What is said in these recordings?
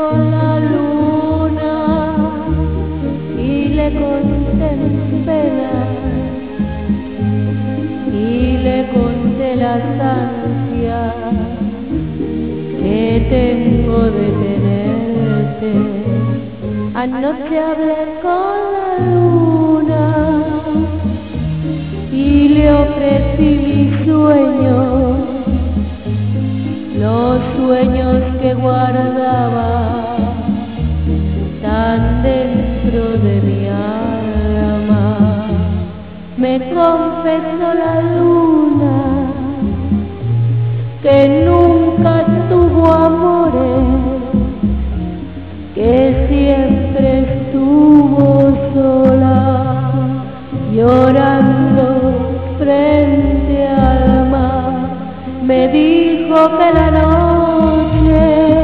con la luna y le conté mis penas y le conté las ansias que tengo de tenerte. Anoche hablé con la luna y le ofrecí mis sueños, los sueños que guardaba tan dentro de mi alma. Me confesó la luna que nunca tuvo amores, que siempre estuvo sola, llorando frente al mar. Me dijo que la noche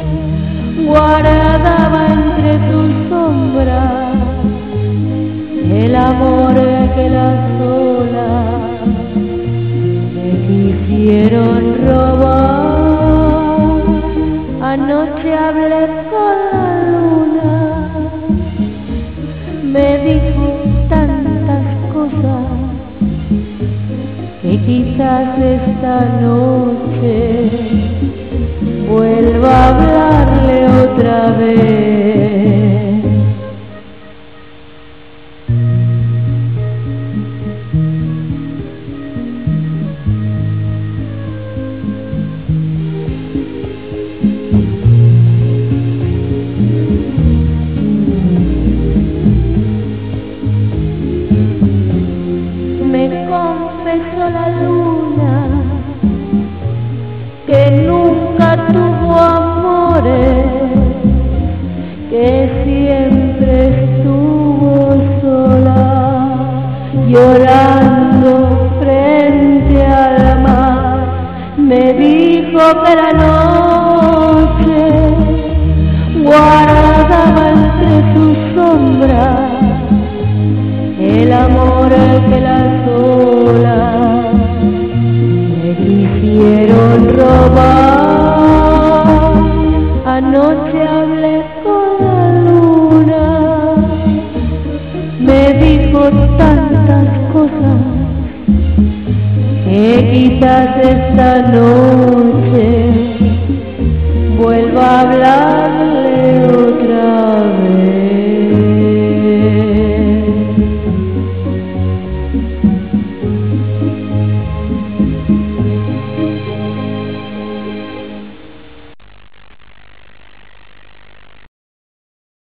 guardaba entre sus sombras el amor que las olas me quisieron robar. Anoche hablé con la luna, me dijo tantas cosas que quizás esta noche vuelva a hablarle otra vez. Confesó la luna que nunca tuvo amores, que siempre estuvo sola, llorando frente al mar. Me dijo que la noche guardaba entre sus sombras el amor que las olas me quisieron robar. Anoche hablé con la luna, me dijo tantas cosas que quizás esta noche